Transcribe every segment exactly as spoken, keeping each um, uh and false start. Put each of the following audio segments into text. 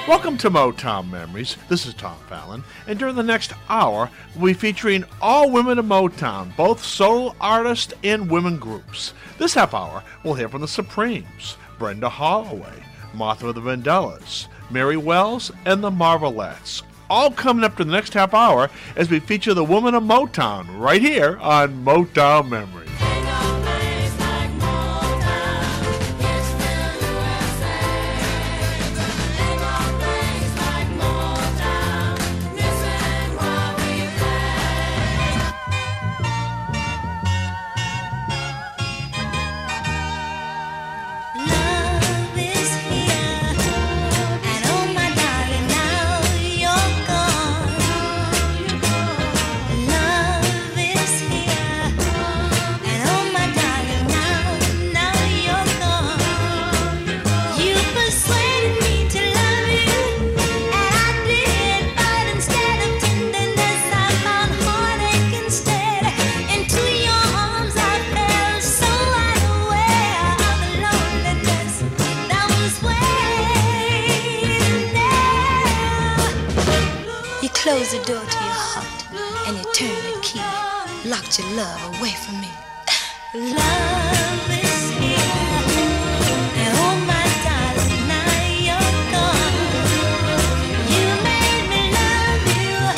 Welcome to Motown Memories. This is Tom Fallon, and during the next hour, we'll be featuring all women of Motown, both solo artists and women groups. This half hour, we'll hear from the Supremes, Brenda Holloway, Martha of the Vandellas, Mary Wells, and the Marvelettes. All coming up to the next half hour as we feature the women of Motown right here on Motown Memories. Closed the door to your heart and you turned the key, locked your love away from me. Love is here, and oh my darling, now you're gone. You made me love you,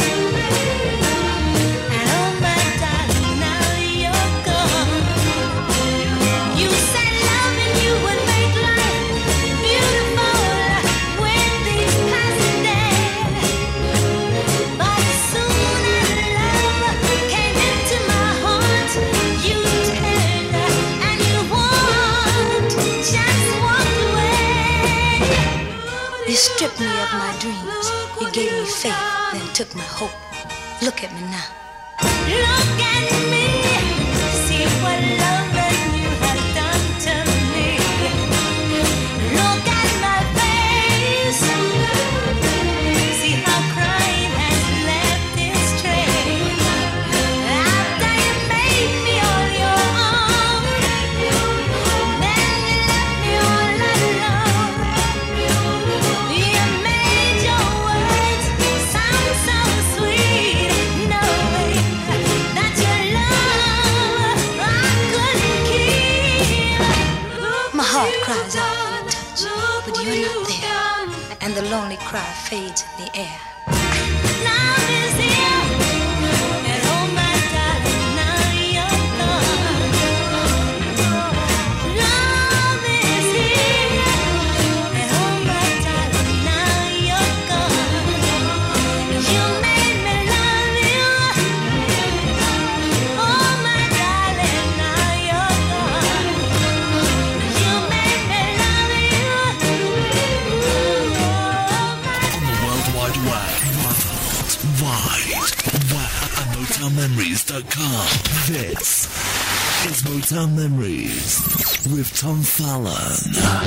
and oh my darling, now you're gone. You said loving you would make life beautiful with these passing days. But soon as love came into my heart, you turned and you walked, just walked away. You stripped me of my dreams, you gave me faith, then took my hope. Look at me now. Look at me, see what love and you have done to me. Look at my face, see how crying has left its trace. After you made me all your own, then you left me all alone. You made your words sound so sweet, knowing that your love I couldn't keep. My heart cries out for your touch, but you're not there, and the lonely cry fades in the air. Love is here, and oh my darling, now you're gone. Love is here, and oh my darling, now you're gone. You made me love you, oh my darling, now you're gone. You made me love you, oh my. On the World Wide Web, wide, wide at Motown Memories dot com. This is Motown Memories with Tom Fallon.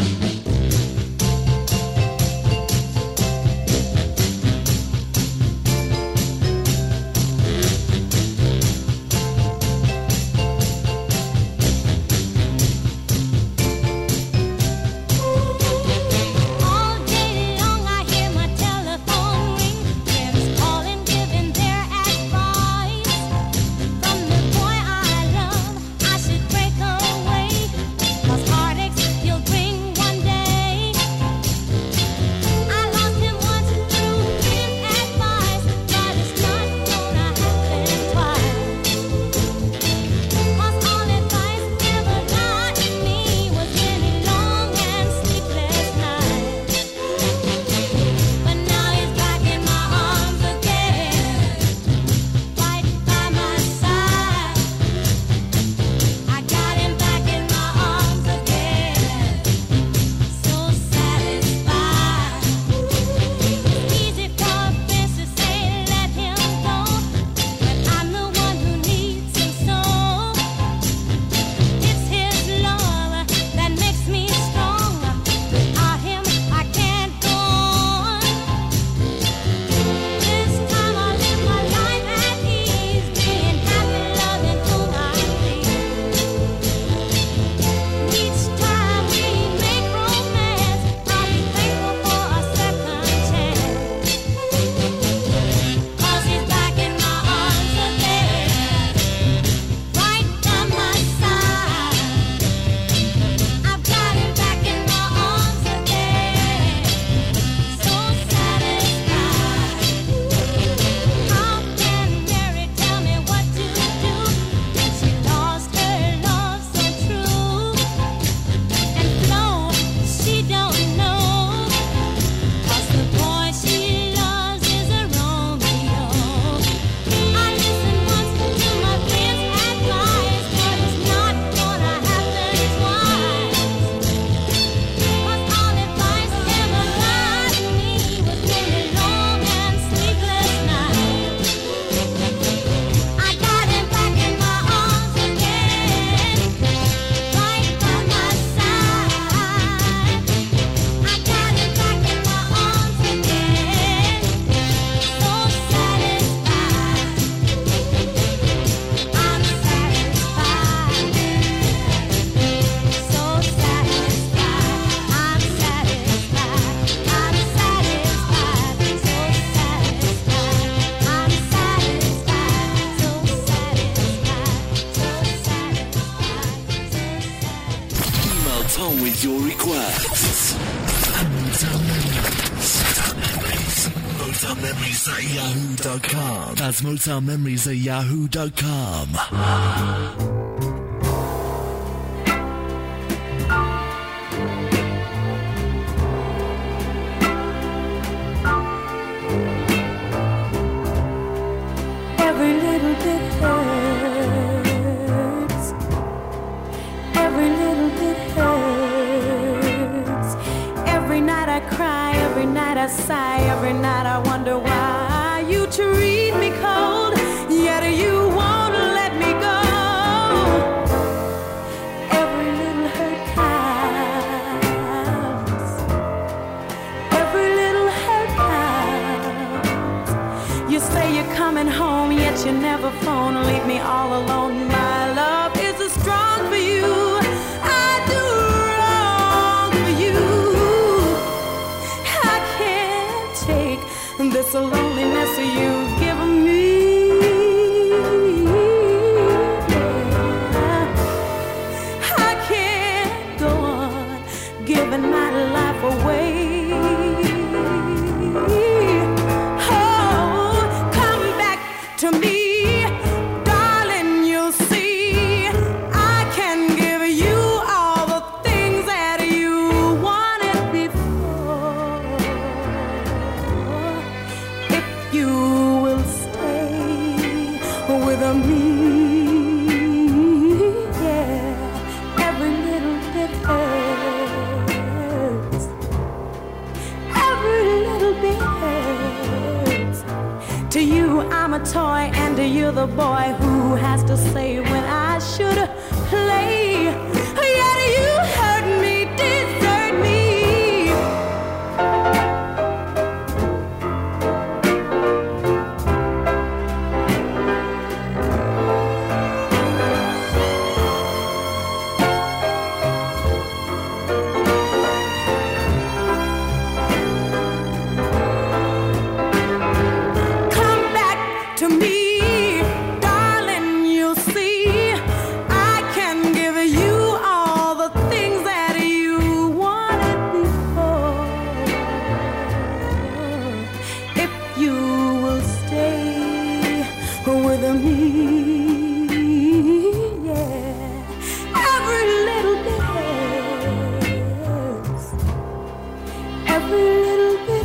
All day long I hear my telephone ring, friends calling, giving their advice. From the boy I love, I should break away, 'cause heartaches you'll bring one day. with your requests. And Motown Memories. Motown Memories at yahoo dot com. That's Motown Memories at yahoo dot com. Every little bit hurts. Every little bit hurts. Every night I cry, every night I sigh, every night I wonder why you treat me cold, yet you won't let me go. Every little hurt counts. Every little hurt counts. You say you're coming home, yet you never phone. Leave me all alone. My love is strong for you. I do wrong for you. I can't take this loneliness you've given me. Yeah. I can't go on giving my life away. Oh, come back to me. Darling, you'll see I can give you all the things that you wanted before. If you will stay with me, yeah, every little bit hurts. Every little bit hurts. To you, I'm a toy, and to you, the boy who has to say when I should play. Yet you hurt me, desert me. Come back to me, darling, you'll see I can give you all the things that you wanted before. If you will stay with me, yeah, every little bit hurts. Every little bit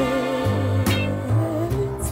hurts.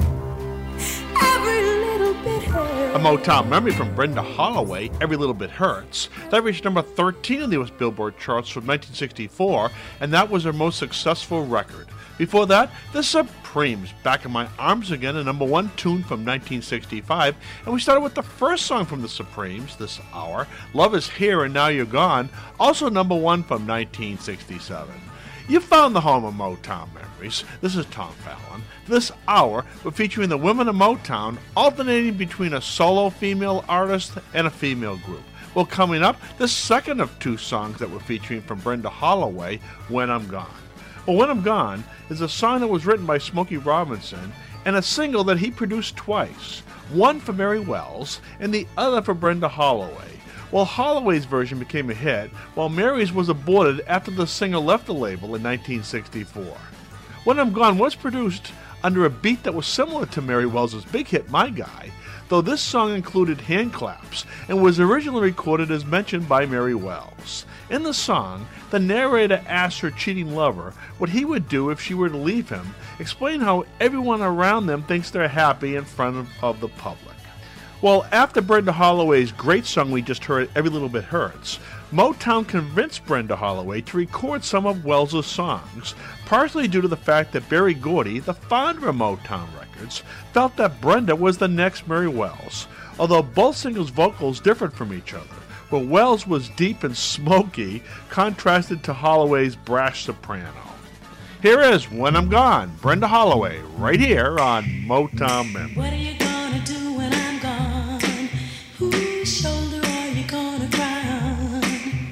Every little bit hurts. A Motown memory from Brenda Holloway, Every Little Bit Hurts. That reached number thirteen on the U S Billboard charts from nineteen sixty-four, and that was her most successful record. Before that, The Supremes, Back in My Arms Again, a number one tune from nineteen sixty-five, and we started with the first song from The Supremes this hour, Love Is Here and Now You're Gone, also number one from nineteen sixty-seven. You found the home of Motown Memories. This is Tom Fallon. This hour, we're featuring the women of Motown, alternating between a solo female artist and a female group. Well, coming up, the second of two songs that we're featuring from Brenda Holloway, When I'm Gone. Well, When I'm Gone is a song that was written by Smokey Robinson and a single that he produced twice, one for Mary Wells and the other for Brenda Holloway. Well, Holloway's version became a hit, while Mary's was aborted after the singer left the label in nineteen sixty-four. When I'm Gone was produced under a beat that was similar to Mary Wells' big hit, My Guy, though this song included hand claps and was originally recorded as mentioned by Mary Wells. In the song, the narrator asked her cheating lover what he would do if she were to leave him, explain how everyone around them thinks they're happy in front of, of the public. Well, after Brenda Holloway's great song we just heard, Every Little Bit Hurts, Motown convinced Brenda Holloway to record some of Wells' songs, partially due to the fact that Berry Gordy, the founder of Motown Records, felt that Brenda was the next Mary Wells, although both singles' vocals differed from each other, where Wells was deep and smoky, contrasted to Holloway's brash soprano. Here is When I'm Gone, Brenda Holloway, right here on Motown Memories. What are you gonna do when I'm gone? Whose shoulder are you gonna cry on?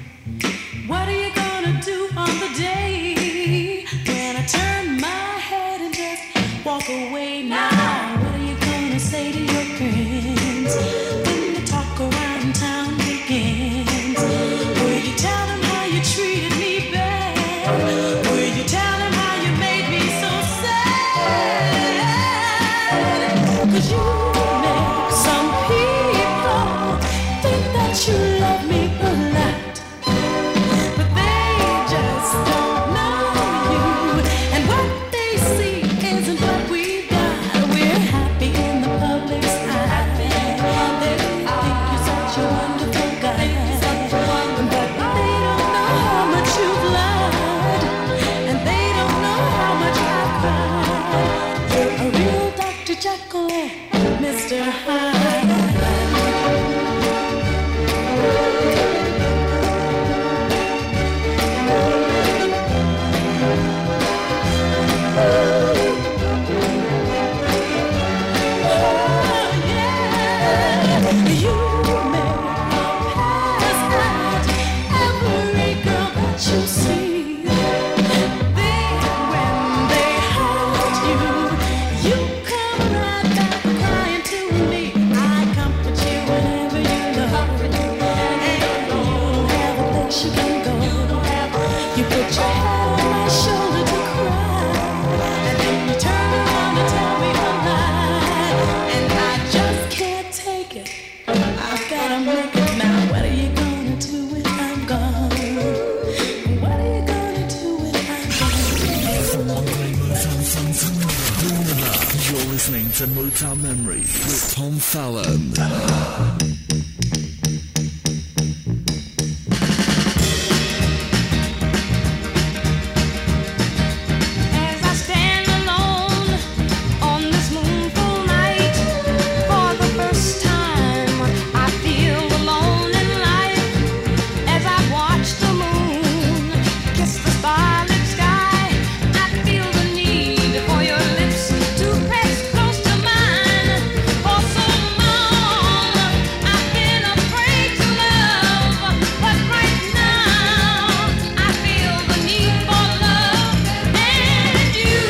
What are you gonna do on the day when I turn my head and just walk away now? What are you gonna say to your friends when the talk around town begins? Will you tell them how you treated me? You may pass out every girl that you see. Then when they hurt you, you come right back crying to me. I comfort you whenever you love, and you don't have a place you can go. You put your head on my shoulder to cry, and then you turn around and tell me a lie, and I just can't take it. I've gotta make it now. What are you gonna do when I'm gone? What are you gonna do when I'm gone? You're listening to Motown Memories with Tom Fallon. As I stand alone on this moonful night, for the first time I feel alone in life. As I watch the moon kiss the starlit sky, I feel the need for your lips to press close to mine. For so long I've been afraid to love, but right now I feel the need for love. And you,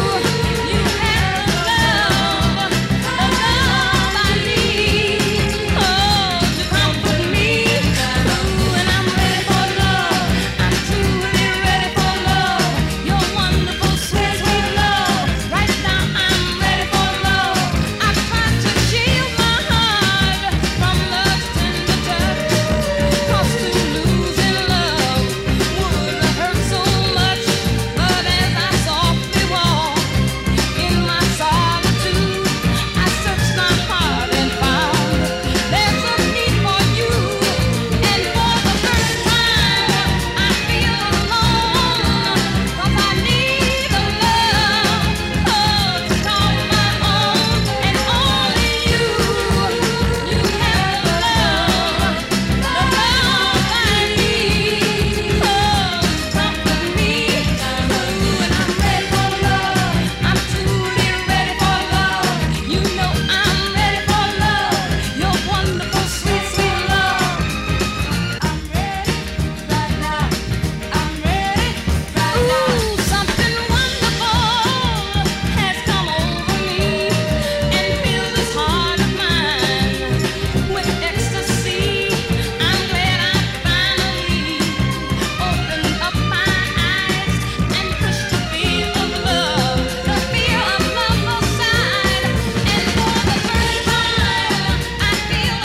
you have the love, the love I need, oh, to comfort me. Ooh, and I'm ready for love. I'm truly ready for love. Your wonderful, sweet, sweet love. Right now I'm ready for love. I've tried to shield my heart from love's tender touch, 'cause to lose in love would hurt so much. But as I softly walk in my solitude, I searched my heart and found there's a need for you. And for the first time I feel alone, 'cause I need a love, oh, to call my own. And only you, you have the love, the love I need, oh, to comfort me. Ooh, and I'm ready for love. I'm truly ready for love. You know I'm ready for love. Your wonderful, sweet, sweet love. I'm ready right now. I'm ready right now. Ooh, something wonderful has come over me and filled this heart of mine with ecstasy. I'm glad I finally opened up my eyes and pushed the fear of love, the fear of love aside. And for the first time I feel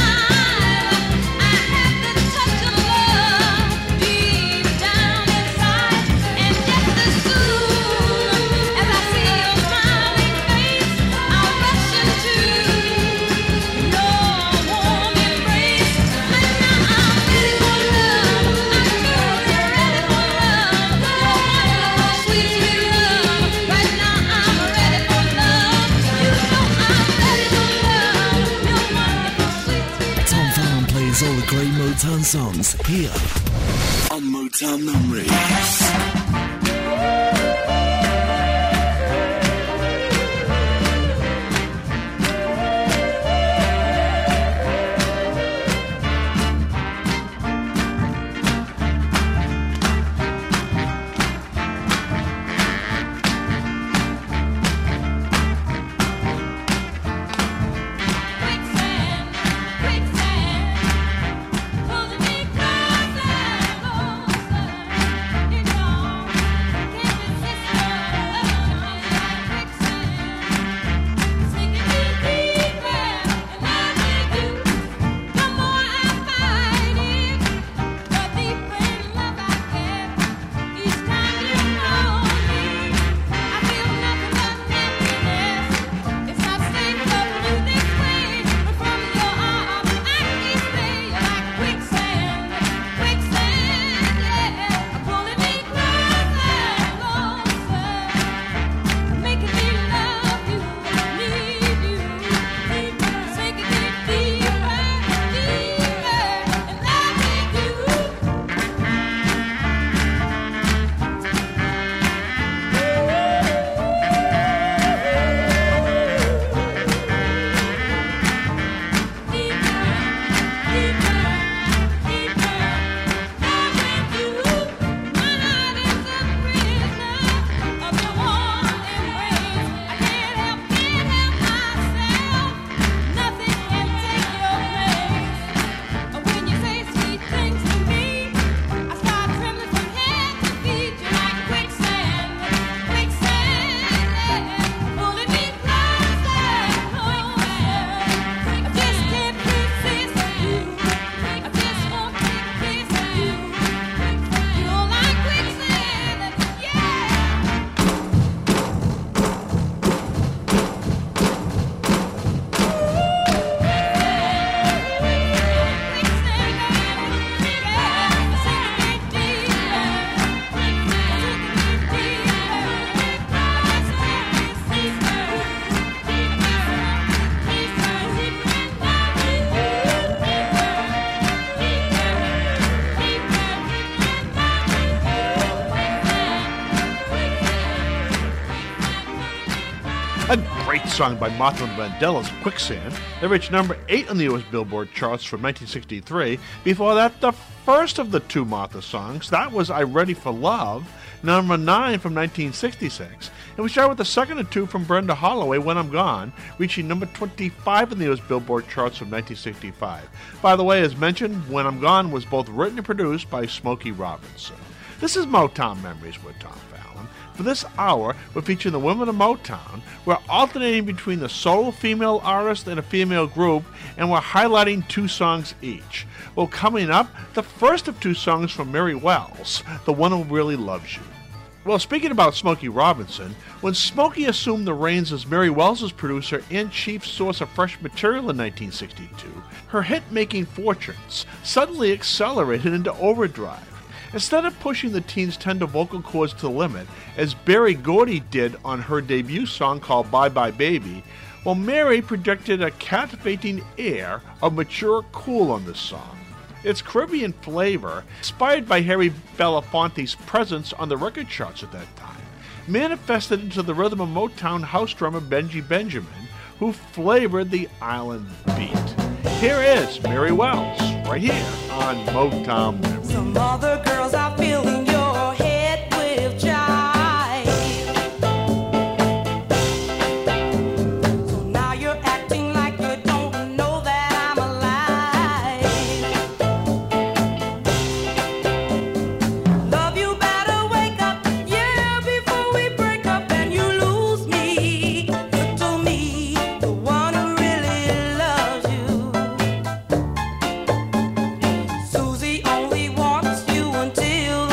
alive. I have the touch of love deep down inside. And just as soon as I see your smiling face, I'll rush into your warm embrace. Right now I'm ready for love. I'm truly ready for love. Your wonderful, sweet, sweet love. Right now I'm ready for love. You know I'm ready for love. Your wonderful, sweet, sweet Tom Fallon plays all the great Motown songs here on Motown Memories. quicksand, quicksand, pulling me closer, closer. It's all song by Martha Vandellas, Quicksand. They reached number eight on the U S Billboard charts from nineteen sixty-three. Before that, the first of the two Martha songs, that was I Ready for Love, number nine from nineteen sixty-six. And we start with the second of two from Brenda Holloway, When I'm Gone, reaching number twenty-five on the U S Billboard charts from nineteen sixty-five. By the way, as mentioned, When I'm Gone was both written and produced by Smokey Robinson. This is Motown Memories with Tom Fallon. For this hour, we're featuring the women of Motown. We're alternating between the solo female artist and a female group, and we're highlighting two songs each. Well, coming up, the first of two songs from Mary Wells, The One Who Really Loves You. Well, speaking about Smokey Robinson, when Smokey assumed the reins as Mary Wells' producer and chief source of fresh material in nineteen sixty-two, her hit-making fortunes suddenly accelerated into overdrive. Instead of pushing the teen's tender vocal cords to the limit, as Berry Gordy did on her debut song called Bye Bye Baby, well, Mary projected a captivating air of mature cool on this song. Its Caribbean flavor, inspired by Harry Belafonte's presence on the record charts at that time, manifested into the rhythm of Motown house drummer Benji Benjamin, who flavored the island beat. Here is Mary Wells, right here on Motown Memories. Some other girls are filling your head with jive. So now you're acting like you don't know that I'm alive. Love, you better wake up, yeah, before we break up and you lose me. You told me the one who really loves you. Susie only wants you until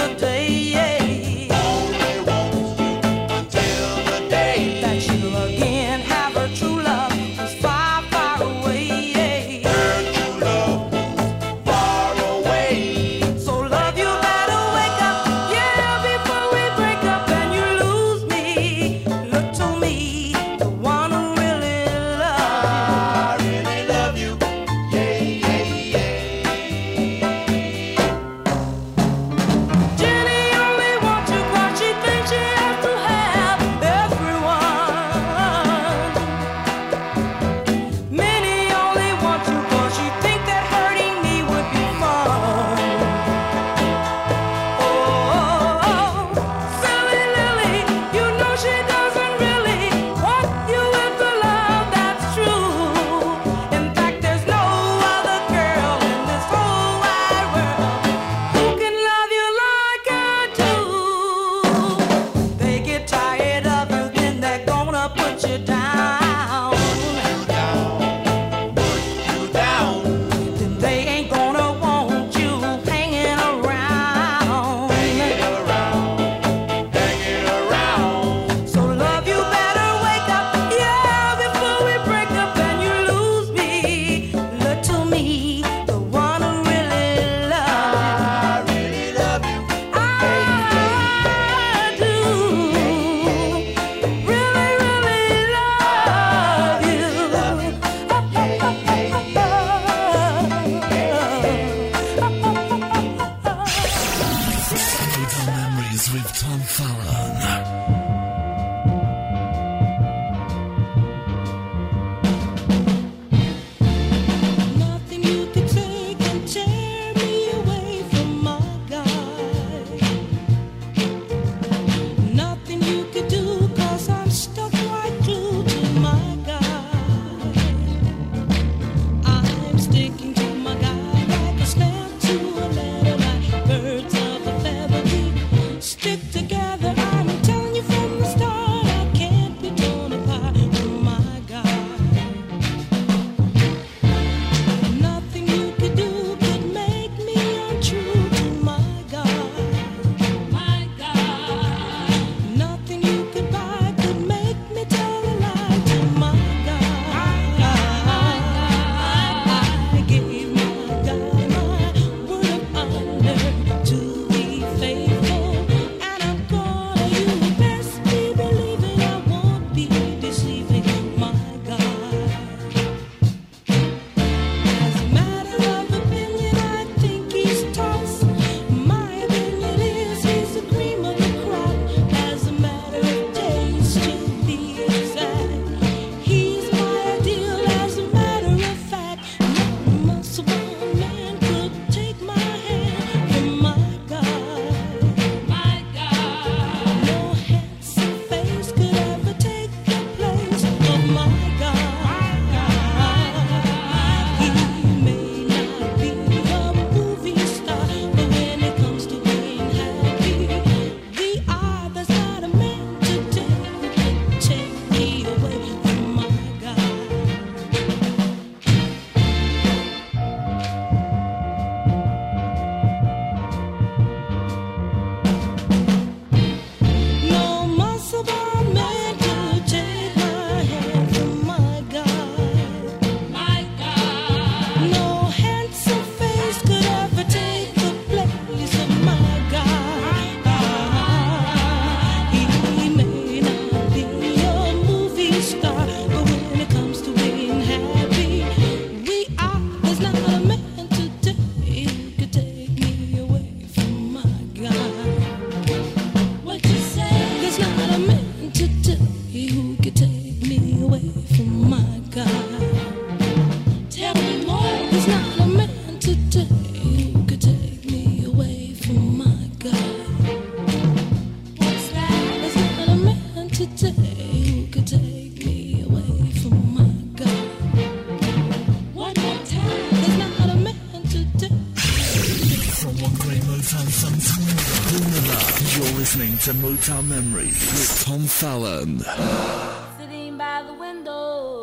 to Motown Memories with Tom Fallon. Sitting by the window,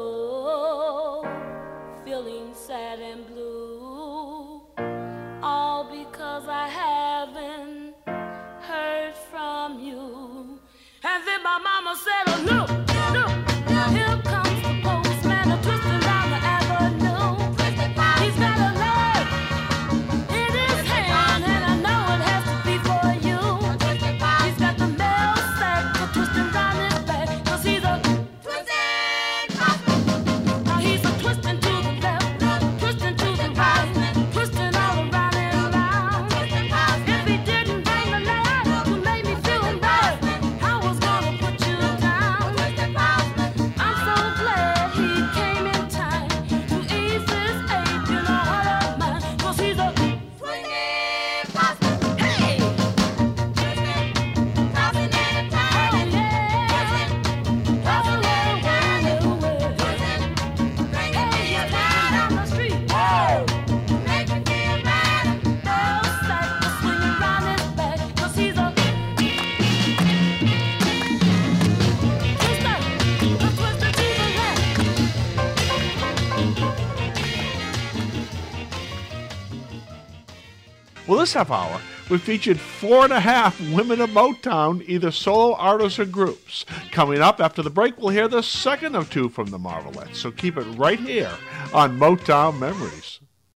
feeling sad and blue, all because I haven't heard from you. And then my mama said, oh, look, look, here comes the postman, a twisting down the avenue. He's got a leg in his hand, and I know it has to be for you. He's got the mail sack for twisting down his back, 'cause he's a twisting postman. Now he's a twisting to the left, twisting to the right, twisting all around and around. If he didn't bring the leg to make me feel bad, I was gonna put you down. I'm so glad he came in time to ease this ache in a heart of mine, 'cause he's a swinging postman. Hey! Twisting, tossing and turning. Oh, yeah. Tossing and turning. Twisting, bringing me down on the street. Woo! Make me feel bad. Bell sack was swinging round his back, 'cause he's a twister, a twister to the left. Well, this half hour, we featured four and a half women of Motown, either solo artists or groups. Coming up after the break, we'll hear the second of two from the Marvelettes, so keep it right here on Motown Memories.